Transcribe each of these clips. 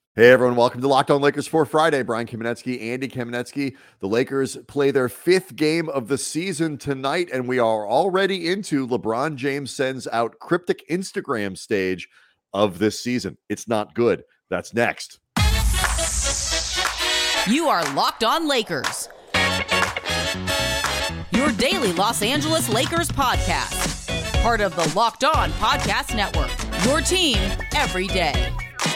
Hey everyone, welcome to Locked On Lakers for Friday. Brian Kamenetsky, Andy Kamenetsky. The Lakers play their fifth game of the season tonight, and we are already into LeBron James sends out cryptic Instagram stage of this season. It's not good. That's next. You are Locked On Lakers, your daily Los Angeles Lakers podcast. Part of the Locked On Podcast Network, your team every day.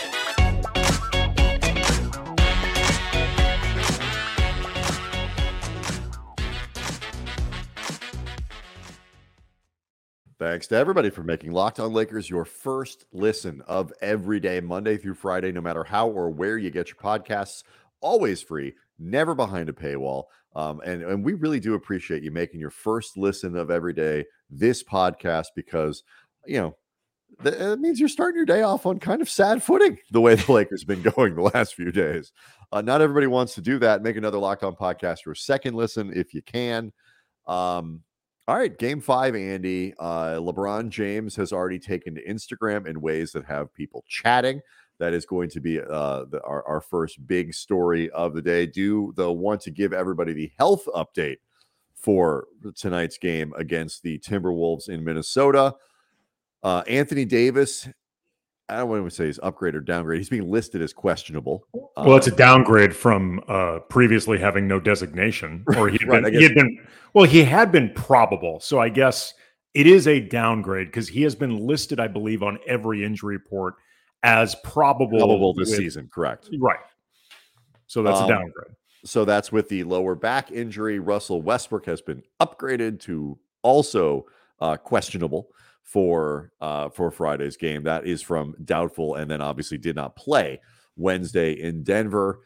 Thanks to everybody for making Locked On Lakers your first listen of every day, Monday through Friday, no matter how or where you get your podcasts. Always free, never behind a paywall. And we really do appreciate you making your first listen of every day this podcast because, you know, it means you're starting your day off on kind of sad footing the way the Lakers have been going the last few days. Not everybody wants to do that. Make another Locked On podcast your second listen if you can. All right, game 5, Andy. LeBron James has already taken to Instagram in ways that have people chatting. That is going to be our first big story of the day. Do want to give everybody the health update for tonight's game against the Timberwolves in Minnesota. Anthony Davis, I don't want to say he's upgrade or downgrade. He's being listed as questionable. Well, it's a downgrade from previously having no designation, or he had been probable. So I guess it is a downgrade because he has been listed, I believe, on every injury report as probable this season. Correct. Right. So that's a downgrade. So that's with the lower back injury. Russell Westbrook has been upgraded to also questionable for Friday's game. That is from doubtful, and then obviously did not play Wednesday in Denver.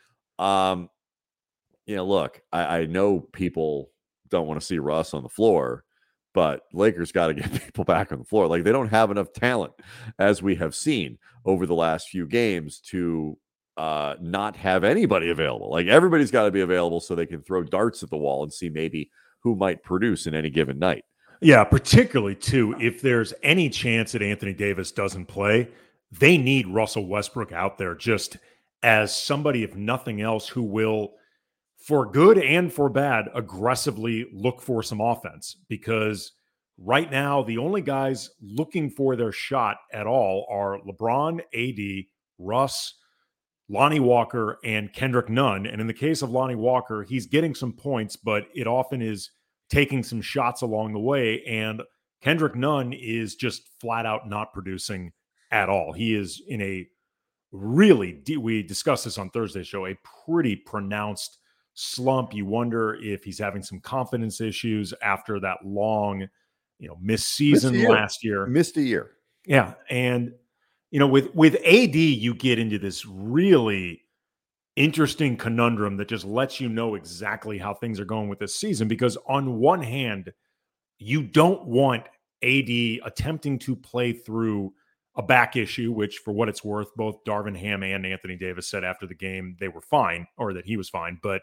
Look, I know people don't want to see Russ on the floor, but Lakers got to get people back on the floor. Like, they don't have enough talent, as we have seen over the last few games, to not have anybody available. Like, everybody's got to be available so they can throw darts at the wall and see maybe who might produce in any given night. Yeah, particularly, too, if there's any chance that Anthony Davis doesn't play, they need Russell Westbrook out there just as somebody, if nothing else, who will, for good and for bad, aggressively look for some offense. Because right now, the only guys looking for their shot at all are LeBron, AD, Russ, Lonnie Walker, and Kendrick Nunn. And in the case of Lonnie Walker, he's getting some points, but it often is taking some shots along the way. And Kendrick Nunn is just flat out not producing at all. He is in a really, we discussed this on Thursday's show, a pretty pronounced slump. You wonder if he's having some confidence issues after that long, missed season last year. Missed a year. Yeah. And, with AD, you get into this really interesting conundrum that just lets you know exactly how things are going with this season. Because on one hand, you don't want AD attempting to play through a back issue, which, for what it's worth, both Darvin Ham and Anthony Davis said after the game they were fine, or that he was fine. But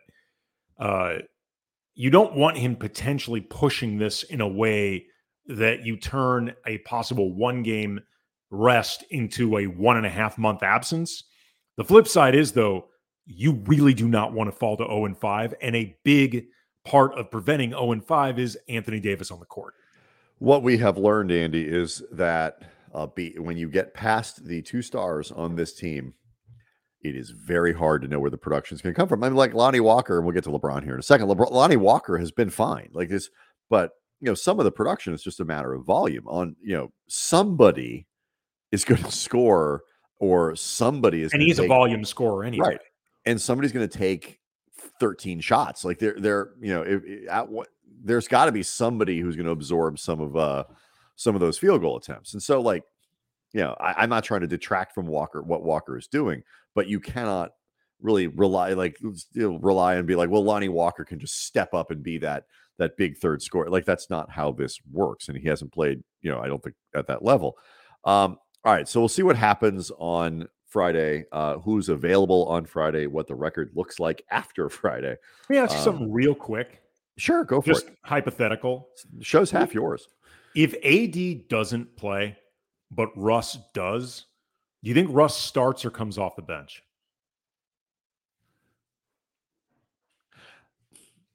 you don't want him potentially pushing this in a way that you turn a possible 1-game rest into a 1.5-month absence. The flip side is, though, you really do not want to fall to 0-5, and a big part of preventing 0-5 is Anthony Davis on the court. What we have learned, Andy, is that when you get past the 2 stars on this team, it is very hard to know where the production is going to come from. I mean, like Lonnie Walker, and we'll get to LeBron here in a second. Lonnie Walker has been fine like this, but some of the production is just a matter of volume. Somebody is going to score, or somebody is, and he's a volume scorer anyway. Right. And somebody's going to take 13 shots. Like there's got to be somebody who's going to absorb some of those field goal attempts. And so, I'm not trying to detract from what Walker is doing, but you cannot really rely and be like, well, Lonnie Walker can just step up and be that big third scorer. Like, that's not how this works. And he hasn't played, I don't think, at that level. All right. So we'll see what happens on Friday, who's available on Friday, what the record looks like after Friday. Let me ask you something real quick. Sure, go for Just it. Hypothetical. The show's half yours. If AD doesn't play, but Russ does, do you think Russ starts or comes off the bench?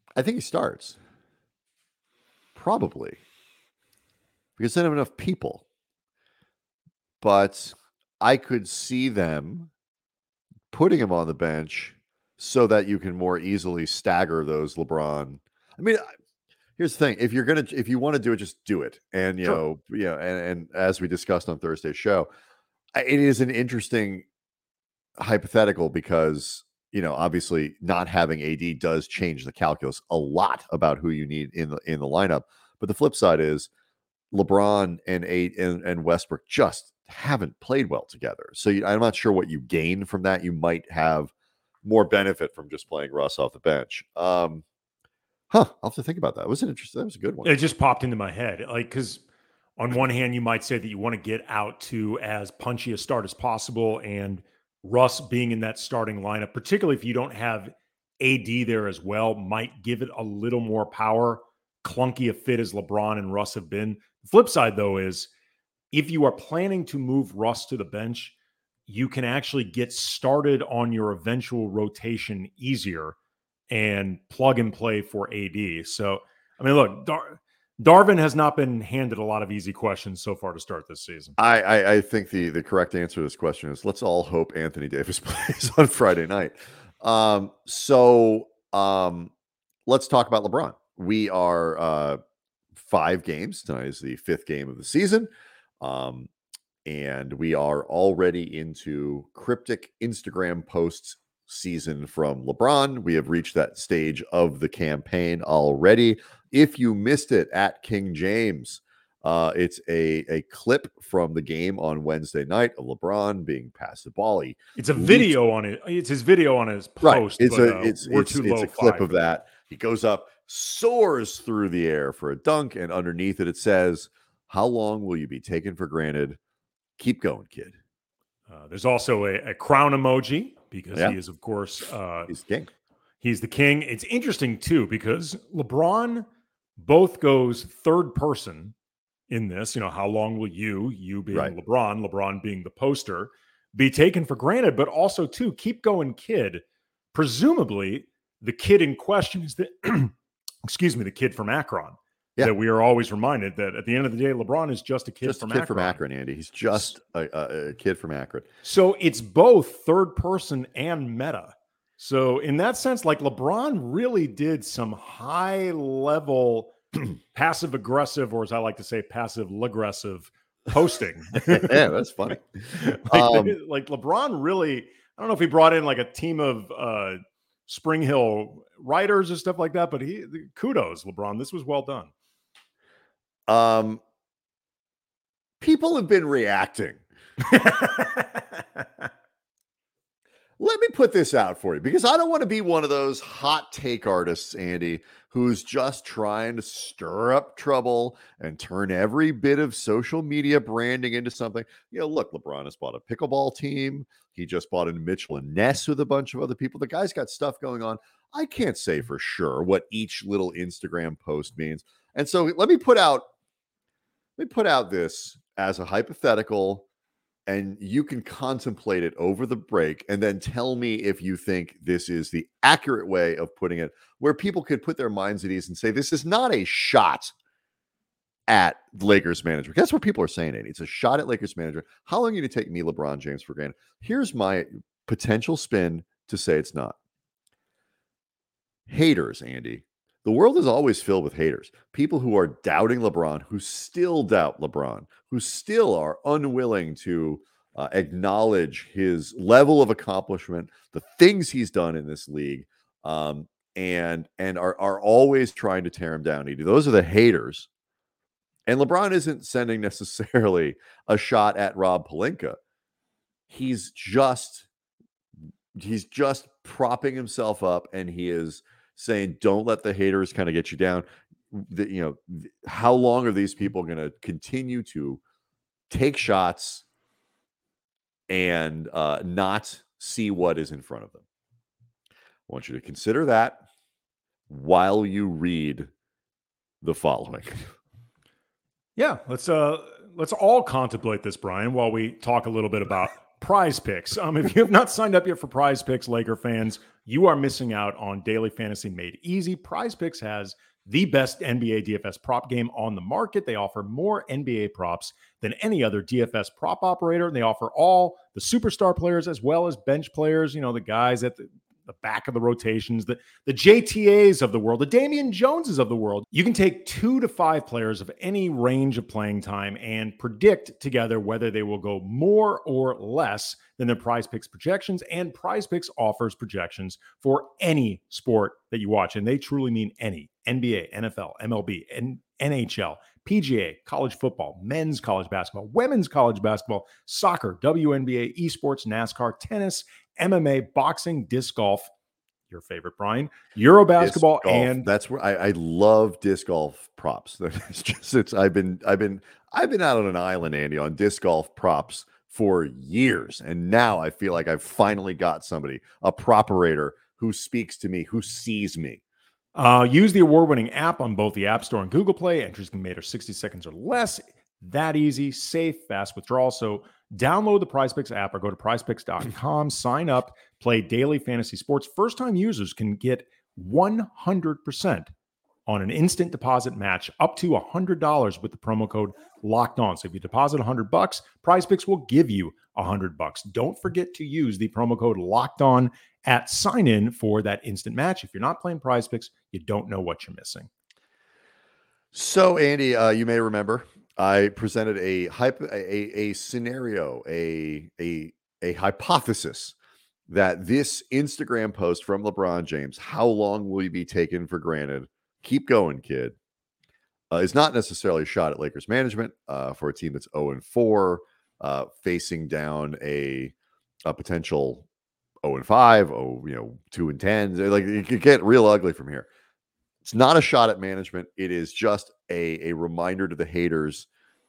I think he starts. Probably. Because they don't have enough people. But I could see them putting him on the bench so that you can more easily stagger those LeBron. I mean, here's the thing: if you want to do it, just do it. And Sure. and as we discussed on Thursday's show, it is an interesting hypothetical because obviously not having AD does change the calculus a lot about who you need in the lineup. But the flip side is LeBron and Westbrook just haven't played well together. So I'm not sure what you gain from that. You might have more benefit from just playing Russ off the bench. I'll have to think about that. That was a good one. It just popped into my head. Because on one hand, you might say that you want to get out to as punchy a start as possible, and Russ being in that starting lineup, particularly if you don't have AD there as well, might give it a little more power. Clunky a fit as LeBron and Russ have been. The flip side, though, is if you are planning to move Russ to the bench, you can actually get started on your eventual rotation easier and plug and play for AD. So, I mean, look, Darvin has not been handed a lot of easy questions so far to start this season. I think the correct answer to this question is let's all hope Anthony Davis plays on Friday night. Let's talk about LeBron. We are 5 games. Tonight is the 5th game of the season. And we are already into cryptic Instagram posts season from LeBron. We have reached that stage of the campaign already. If you missed it at King James, it's a clip from the game on Wednesday night of LeBron being passed the ball. It's a video on it. It's his video on his post. Right. It's a clip of that. He goes up, soars through the air for a dunk, and underneath it says, "How long will you be taken for granted? Keep going, kid." There's also a crown emoji because he is, of course, he's the king. He's the king. It's interesting, too, because LeBron both goes third person in this. How long will you being LeBron being the poster, be taken for granted? But also, too, keep going, kid. Presumably, the kid in question is the kid from Akron. Yeah. That we are always reminded that at the end of the day, LeBron is just a kid from Akron. Andy. He's just a kid from Akron. So it's both third person and meta. So in that sense, like LeBron really did some high level passive aggressive, or as I like to say, passive aggressive posting. Yeah, that's funny. like LeBron really, I don't know if he brought in like a team of Spring Hill writers and stuff like that, but kudos, LeBron. This was well done. People have been reacting. Let me put this out for you, because I don't want to be one of those hot take artists, Andy, who's just trying to stir up trouble and turn every bit of social media branding into something. Look, LeBron has bought a pickleball team. He just bought a Mitchell and Ness with a bunch of other people. The guy's got stuff going on. I can't say for sure what each little Instagram post means. And so let me put out this as a hypothetical, and you can contemplate it over the break and then tell me if you think this is the accurate way of putting it, where people could put their minds at ease and say, this is not a shot at Lakers management. That's what people are saying, Andy. It's a shot at Lakers management. How long are you going to take me, LeBron James, for granted? Here's my potential spin to say it's not. Haters, Andy. The world is always filled with haters. People who are doubting LeBron, who still doubt LeBron, who still are unwilling to acknowledge his level of accomplishment, the things he's done in this league, and are always trying to tear him down. Those are the haters. And LeBron isn't sending necessarily a shot at Rob Pelinka. He's just propping himself up, and he is saying, don't let the haters kind of get you down. How long are these people going to continue to take shots and not see what is in front of them? I want you to consider that while you read the following. Yeah, let's all contemplate this, Brian, while we talk a little bit about Prize Picks. If you have not signed up yet for Prize Picks, Laker fans, you are missing out on daily fantasy made easy. Prize Picks has the best NBA DFS prop game on the market. They offer more NBA props than any other DFS prop operator. And they offer all the superstar players as well as bench players, the guys at the back of the rotations, the JTAs of the world, the Damian Joneses of the world. You can take 2 to 5 players of any range of playing time and predict together whether they will go more or less than their Prize Picks projections. And Prize Picks offers projections for any sport that you watch. And they truly mean any: NBA, NFL, MLB, and NHL, PGA, college football, men's college basketball, women's college basketball, soccer, WNBA, esports, NASCAR, tennis, MMA, boxing, disc golf, your favorite, Brian, Euro basketball, and that's where I love disc golf props. I've been out on an island, Andy, on disc golf props for years, and now I feel like I've finally got somebody, a prop-orator who speaks to me, who sees me. Use the award-winning app on both the App Store and Google Play. Entries can be made in 60 seconds or less. That easy, safe, fast withdrawal. So download the PrizePicks app or go to prizepicks.com, sign up, play daily fantasy sports. First-time users can get 100% on an instant deposit match up to $100 with the promo code Locked On. So if you deposit $100, PrizePicks will give you $100. Don't forget to use the promo code Locked On at sign-in for that instant match. If you're not playing PrizePicks, you don't know what you're missing. So, Andy, you may remember I presented a scenario, a hypothesis that this Instagram post from LeBron James, how long will you be taken for granted? Keep going, kid. Is not necessarily a shot at Lakers management for a team that's 0-4, facing down a potential 0-5, 2-10. Like, it could get real ugly from here. It's not a shot at management. It is just a reminder to the haters.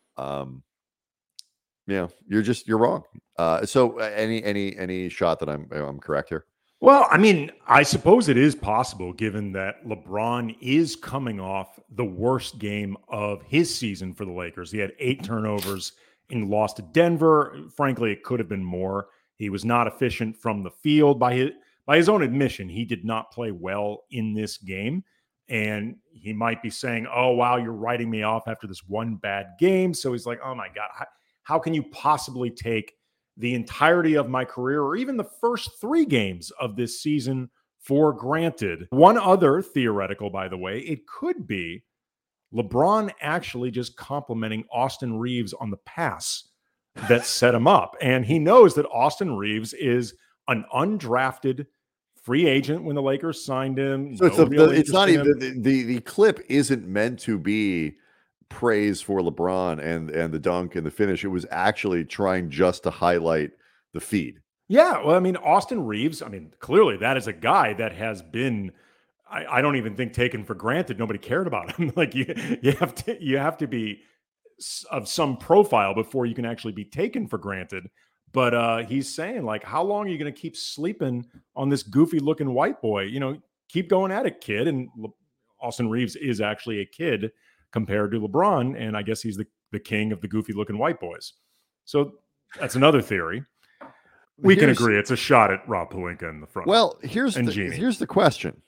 You're wrong. So any shot that I'm correct here? Well, I suppose it is possible, given that LeBron is coming off the worst game of his season for the Lakers. He had 8 turnovers and lost to Denver. Frankly, it could have been more. He was not efficient from the field. By his own admission, he did not play well in this game. And he might be saying, oh, wow, you're writing me off after this one bad game. So he's like, oh, my God, how can you possibly take the entirety of my career or even the first 3 games of this season for granted? One other theoretical, by the way, it could be LeBron actually just complimenting Austin Reeves on the pass that set him up. And he knows that Austin Reeves is an undrafted free agent when the Lakers signed him. So it's not even the clip isn't meant to be praise for LeBron and the dunk and the finish. It was actually trying just to highlight the feed. Yeah, well, Austin Reeves, clearly that is a guy that has been, I don't even think, taken for granted. Nobody cared about him. Like you have to be of some profile before you can actually be taken for granted. But he's saying, like, how long are you going to keep sleeping on this goofy-looking white boy? Keep going at it, kid. And Austin Reeves is actually a kid compared to LeBron, and I guess he's the king of the goofy-looking white boys. So that's another theory. We can agree it's a shot at Rob Pelinka in the front. Well, here's the question.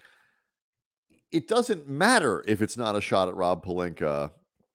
It doesn't matter if it's not a shot at Rob Pelinka,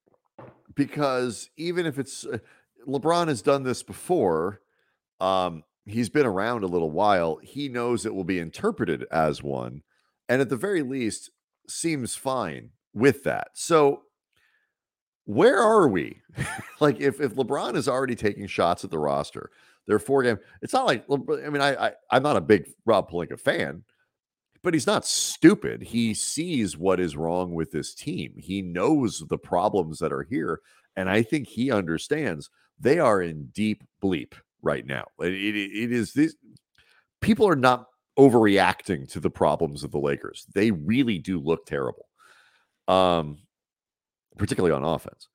because even if it's LeBron has done this before. He's been around a little while. He knows it will be interpreted as one, and at the very least seems fine with that. So where are we? Like, if LeBron is already taking shots at the roster, there are 4 games. It's not like, I'm not a big Rob Pelinka fan, but he's not stupid. He sees what is wrong with this team. He knows the problems that are here, and I think he understands they are in deep bleep right now. It is this. People are not overreacting to the problems of the Lakers. They really do look terrible, particularly on offense.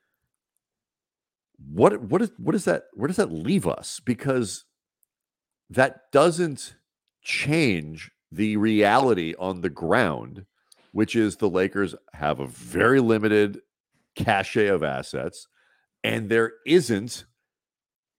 What is that? Where does that leave us? Because that doesn't change the reality on the ground, which is the Lakers have a very limited cachet of assets, and there isn't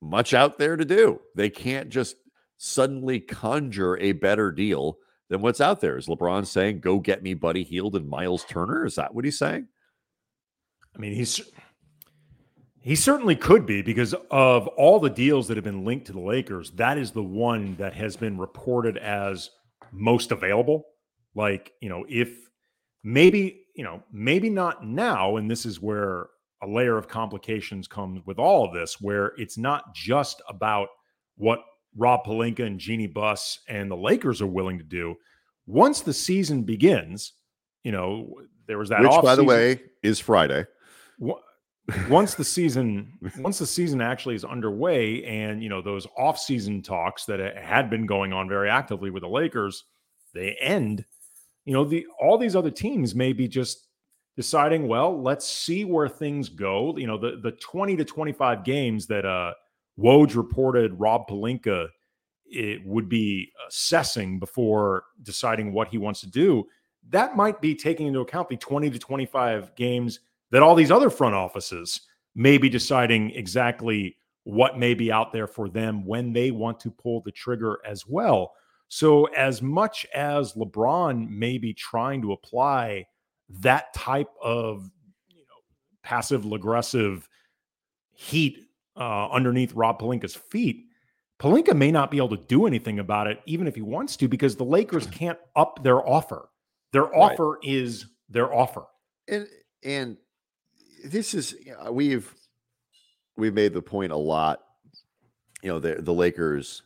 much out there to do. They can't just suddenly conjure a better deal than what's out there. Is LeBron saying, go get me Buddy Hield and Miles Turner? Is that what he's saying? I mean, he certainly could be, because of all the deals that have been linked to the Lakers, that is the one that has been reported as most available. Like, if maybe not now, and this is where a layer of complications comes with all of this, where it's not just about what Rob Pelinka and Jeannie Buss and the Lakers are willing to do. Once the season begins, there was that which, by the way, is Friday. Once the season actually is underway, and those off-season talks that had been going on very actively with the Lakers, they end. All these other teams may be just deciding, well, let's see where things go. The 20 to 25 games that Woj reported Rob Pelinka it would be assessing before deciding what he wants to do. That might be taking into account the 20 to 25 games that all these other front offices may be deciding exactly what may be out there for them when they want to pull the trigger as well. So as much as LeBron may be trying to apply that type of passive-aggressive heat underneath Rob Pelinka's feet, Pelinka may not be able to do anything about it, even if he wants to, because the Lakers can't up their offer. Their offer is their offer. And this is, we've made the point a lot. The Lakers,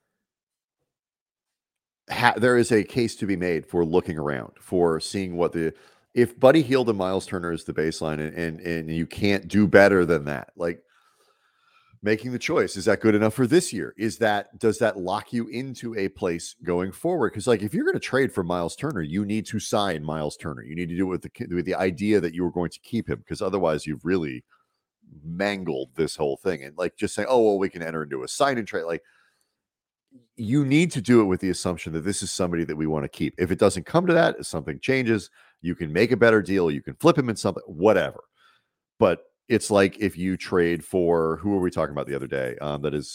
there is a case to be made for looking around, for seeing if Buddy Hield and Miles Turner is the baseline, and you can't do better than that, like making the choice, is that good enough for this year? Does that lock you into a place going forward? Because if you're going to trade for Miles Turner, you need to sign Miles Turner. You need to do it with the idea that you were going to keep him, because otherwise you've really mangled this whole thing. And just saying, oh, well, we can enter into a sign and trade. You need to do it with the assumption that this is somebody that we want to keep. If it doesn't come to that, if something changes, you can make a better deal. You can flip him in something, whatever. But it's like if you trade for, who were we talking about the other day? That is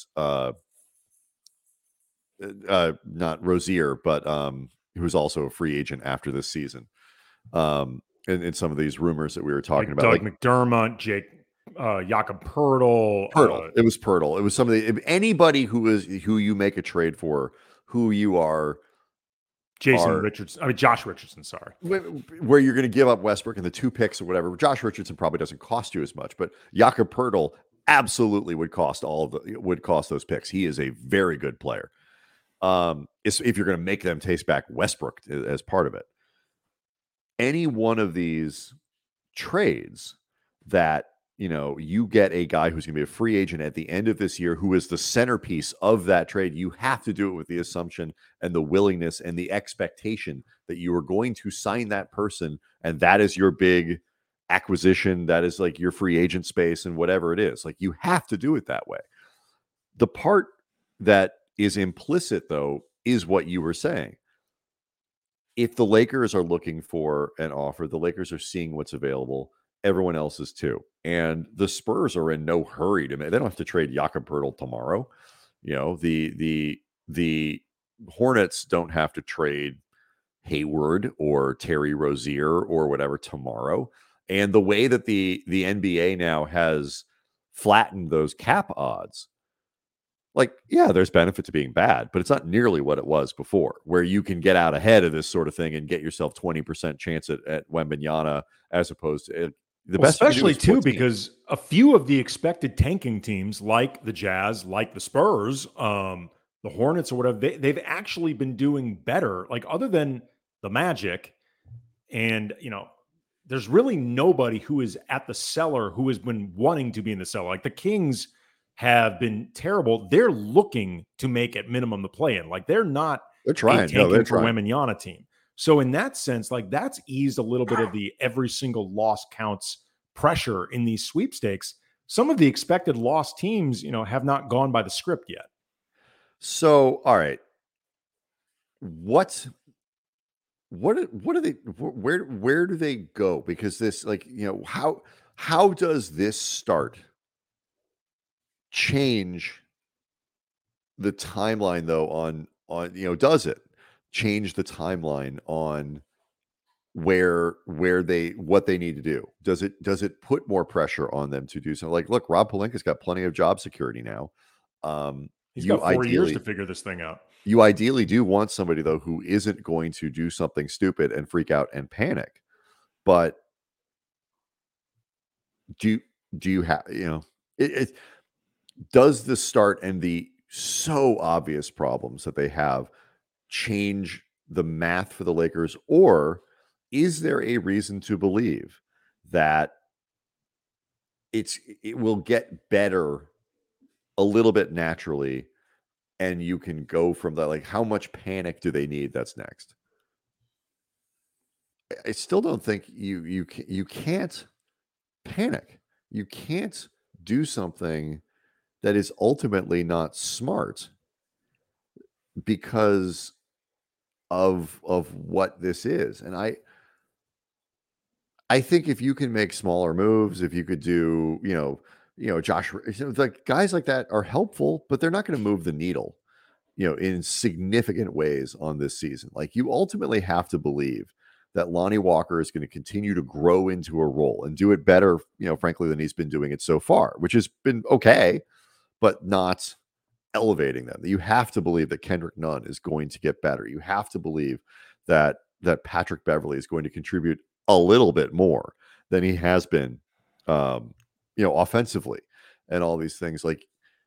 not Rozier, but who's also a free agent after this season. In some of these rumors that we were talking about, Doug McDermott, Jakob Poeltl. It was Poeltl. It was anybody who you make a trade for, who you are. Josh Richardson, sorry. Where you're going to give up Westbrook and the 2 picks or whatever. Josh Richardson probably doesn't cost you as much, but Jakob Poeltl absolutely would cost those picks. He is a very good player. If you're going to make them taste back Westbrook as part of it. Any one of these trades that you get a guy who's going to be a free agent at the end of this year, who is the centerpiece of that trade, you have to do it with the assumption and the willingness and the expectation that you are going to sign that person, and that is your big acquisition. That is your free agent space and whatever it is. You have to do it that way. The part that is implicit, though, is what you were saying. If the Lakers are looking for an offer, the Lakers are seeing what's available. Everyone else is too. And the Spurs are in no hurry they don't have to trade Jakob Poeltl tomorrow. The Hornets don't have to trade Hayward or Terry Rozier or whatever tomorrow. And the way that the NBA now has flattened those cap odds, there's benefit to being bad, but it's not nearly what it was before, where you can get out ahead of this sort of thing and get yourself 20% chance at Wembanyama, as opposed to especially too, because a few of the expected tanking teams, like the Jazz, like the Spurs, the Hornets or whatever, they've actually been doing better. Other than the Magic, and there's really nobody who is at the cellar who has been wanting to be in the cellar. The Kings have been terrible. They're looking to make at minimum the play-in. They're trying. They're for Wembanyama team. So in that sense, that's eased a little bit of the every single loss counts pressure in these sweepstakes. Some of the expected loss teams, have not gone by the script yet. So, all right. What do they, where do they go? Because this, how does this start change the timeline though on does it change the timeline on what they need to do? Does it put more pressure on them to do something? Like, look, Rob Pelinka's got plenty of job security now. He's got 4 years to figure this thing out. You ideally do want somebody though who isn't going to do something stupid and freak out and panic. But do you have, does the start and the so obvious problems that they have change the math for the Lakers, or is there a reason to believe that it will get better a little bit naturally, and you can go from that? Like, how much panic do they need that's next? I still don't think you can't panic. You can't do something that is ultimately not smart because of what this is. And I think if you can make smaller moves, if you could do, Josh, like guys like that are helpful, but they're not going to move the needle, in significant ways on this season. Like, you ultimately have to believe that Lonnie Walker is going to continue to grow into a role and do it better, frankly, than he's been doing it so far, which has been okay, but not elevating them. You have to believe that Kendrick Nunn is going to get better. You have to believe that Patrick Beverley is going to contribute a little bit more than he has been, offensively, and all these things. Like,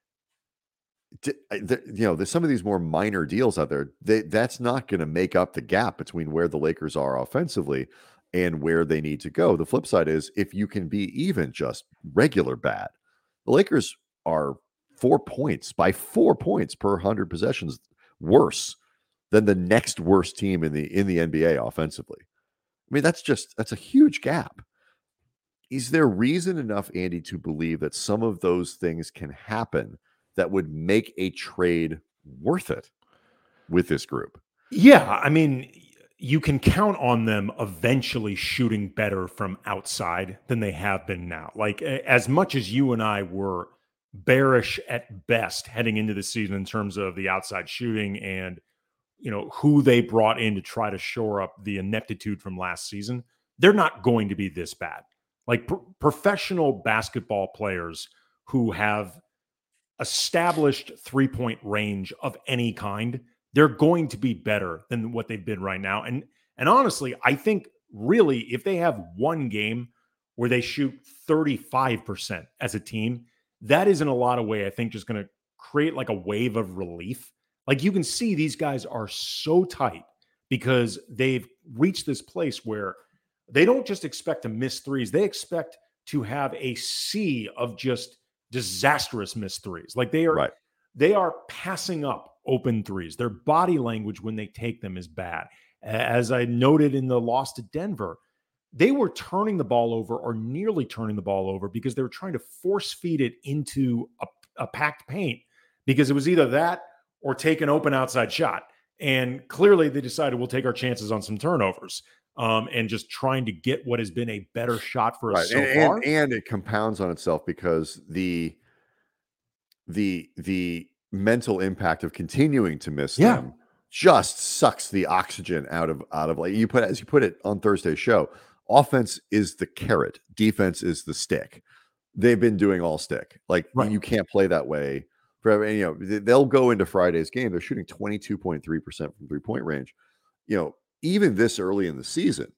there's some of these more minor deals out there. That's not going to make up the gap between where the Lakers are offensively and where they need to go. The flip side is, if you can be even just regular bad, the Lakers are 4 points per 100 possessions worse than the next worst team in the NBA offensively. I mean, that's a huge gap. Is there reason enough, Andy, to believe that some of those things can happen that would make a trade worth it with this group? Yeah, I mean, you can count on them eventually shooting better from outside than they have been now. Like, as much as you and I were bearish at best heading into the season in terms of the outside shooting and, who they brought in to try to shore up the ineptitude from last season, they're not going to be this bad. Like, professional basketball players who have established 3-point range of any kind, they're going to be better than what they've been right now. And honestly, I think really if they have one game where they shoot 35% as a team, that is in a lot of way, I think, just going to create like a wave of relief. Like, you can see these guys are so tight because they've reached this place where they don't just expect to miss threes. They expect to have a sea of just disastrous missed threes. Like, they are passing up open threes. Their body language when they take them is bad. As I noted in the loss to Denver, they were turning the ball over or nearly turning the ball over because they were trying to force feed it into a packed paint, because it was either that or take an open outside shot. And clearly they decided, we'll take our chances on some turnovers, and just trying to get what has been a better shot for us so far. And it compounds on itself because the mental impact of continuing to miss them just sucks the oxygen out of like you put it on Thursday's show. Offense is the carrot, defense is the stick. They've been doing all stick. Like, you can't play that way forever. They'll go into Friday's game. They're shooting 22.3% from 3-point range. Even this early in the season,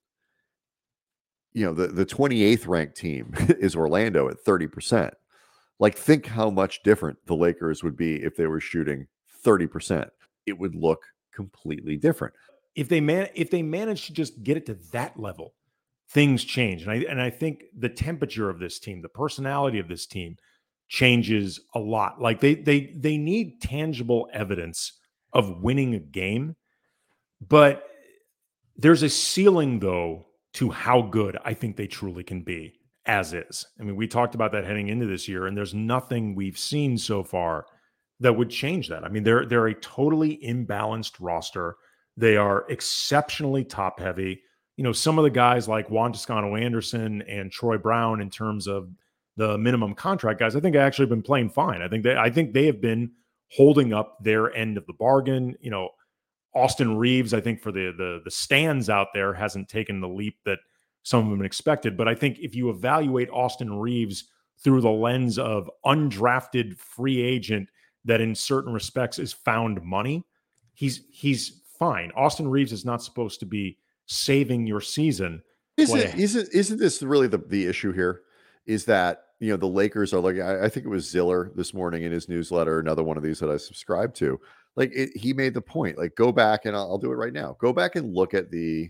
the 28th ranked team is Orlando at 30%. Like, think how much different the Lakers would be if they were shooting 30%. It would look completely different. If they manage to just get it to that level, things change. And I think the temperature of this team, the personality of this team changes a lot. Like, they need tangible evidence of winning a game, but there's a ceiling though to how good I think they truly can be as is. I mean, we talked about that heading into this year, and there's nothing we've seen so far that would change that. I mean, they're a totally imbalanced roster. They are exceptionally top heavy. Some of the guys like Juan Toscano Anderson and Troy Brown, in terms of the minimum contract guys, I think actually been playing fine. I think they have been holding up their end of the bargain. Austin Reeves, I think for the stands out there, hasn't taken the leap that some of them expected. But I think if you evaluate Austin Reeves through the lens of undrafted free agent that in certain respects is found money, he's fine. Austin Reeves is not supposed to be saving your season. Isn't this really the issue here? Is that the Lakers are like, I think it was Ziller this morning in his newsletter, another one of these that I subscribe to. Like he made the point, like go back and I'll do it right now. Go back and look at the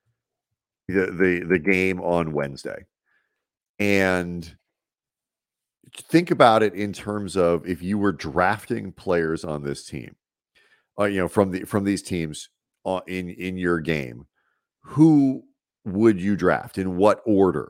game on Wednesday, and think about it in terms of if you were drafting players on this team, from these teams in your game, who would you draft in what order?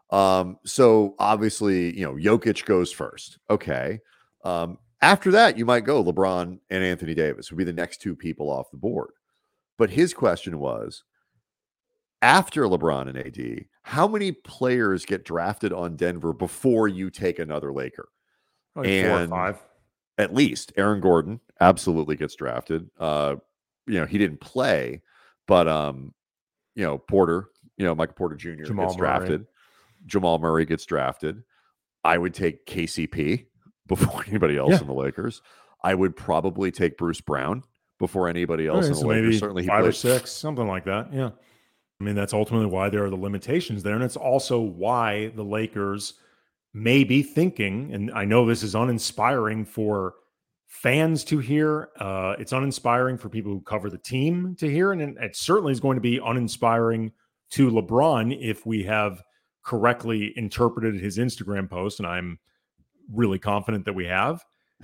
So obviously, Jokic goes first. Okay. After that, you might go LeBron and Anthony Davis would be the next two people off the board. But his question was, after LeBron and AD, how many players get drafted on Denver before you take another Laker? Like 4 or 5. At least Aaron Gordon absolutely gets drafted. He didn't play, but Porter, Michael Porter Jr. gets drafted. Jamal Murray gets drafted. I would take KCP before anybody else in the Lakers. I would probably take Bruce Brown before anybody else in the Lakers. Maybe certainly 5 or 6, something like that. Yeah. I mean, that's ultimately why there are the limitations there. And it's also why the Lakers may be thinking, and I know this is uninspiring for fans to hear. It's uninspiring for people who cover the team to hear. And it certainly is going to be uninspiring to LeBron if we have correctly interpreted his Instagram post. And I'm really confident that we have.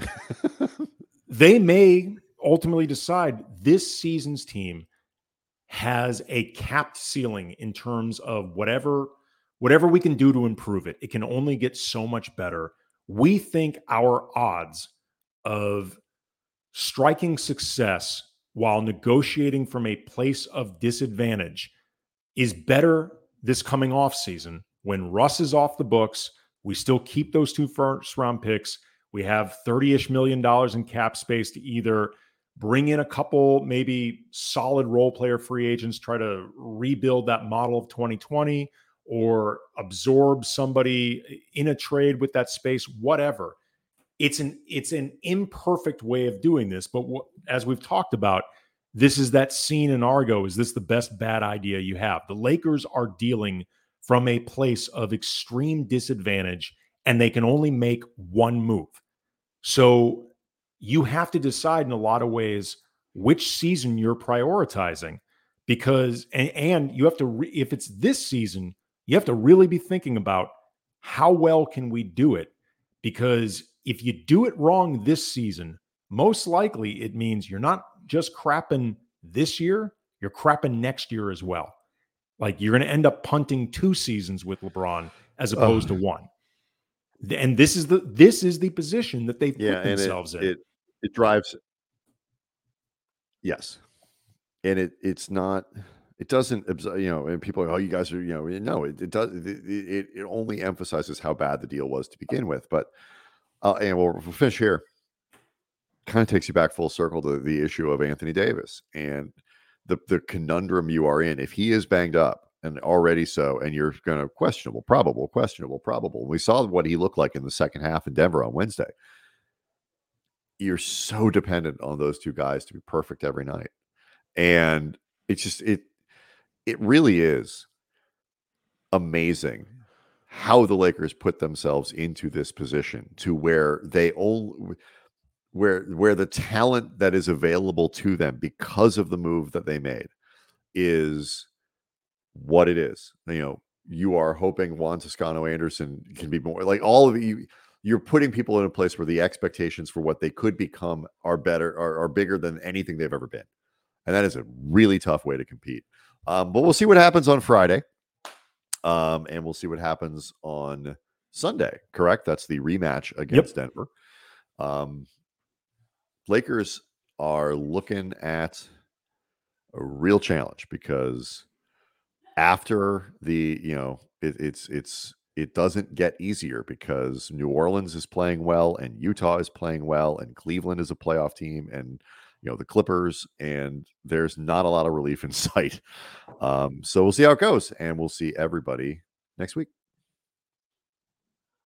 They may ultimately decide this season's team has a capped ceiling in terms of whatever we can do to improve it. It can only get so much better. We think our odds of striking success while negotiating from a place of disadvantage is better this coming off season when Russ is off the books. We still keep those 2 first-round picks. We have $30-ish million in cap space to either bring in a couple maybe solid role player free agents, try to rebuild that model of 2020, or absorb somebody in a trade with that space, whatever. It's an imperfect way of doing this. But as we've talked about, this is that scene in Argo. Is this the best bad idea you have? The Lakers are dealing from a place of extreme disadvantage, and they can only make one move. So you have to decide in a lot of ways which season you're prioritizing, because and you have to if it's this season, you have to really be thinking about how well can we do it, because if you do it wrong this season, most likely it means you're not just crapping this year, you're crapping next year as well. Like you're going to end up punting 2 seasons with LeBron as opposed to 1. And this is the position that they've put themselves in. It drives. Yes. And it's not, it doesn't, and people are, oh, you guys are, no, it does. It only emphasizes how bad the deal was to begin with. But, and we'll finish here. Kind of takes you back full circle to the issue of Anthony Davis and the conundrum you are in. If he is banged up and already so, and you're going to questionable. We saw what he looked like in the second half in Denver on Wednesday. You're so dependent on those 2 guys to be perfect every night. And it's just, it really is amazing how the Lakers put themselves into this position to where they only, where the talent that is available to them because of the move that they made is what it is. You are hoping Juan Toscano-Anderson can be more like all of you. You're putting people in a place where the expectations for what they could become are bigger than anything they've ever been. And that is a really tough way to compete. But we'll see what happens on Friday. And we'll see what happens on Sunday. Correct? That's the rematch against Denver. Lakers are looking at a real challenge because after the, it's it doesn't get easier because New Orleans is playing well and Utah is playing well and Cleveland is a playoff team and the Clippers, and there's not a lot of relief in sight. So we'll see how it goes, and we'll see everybody next week.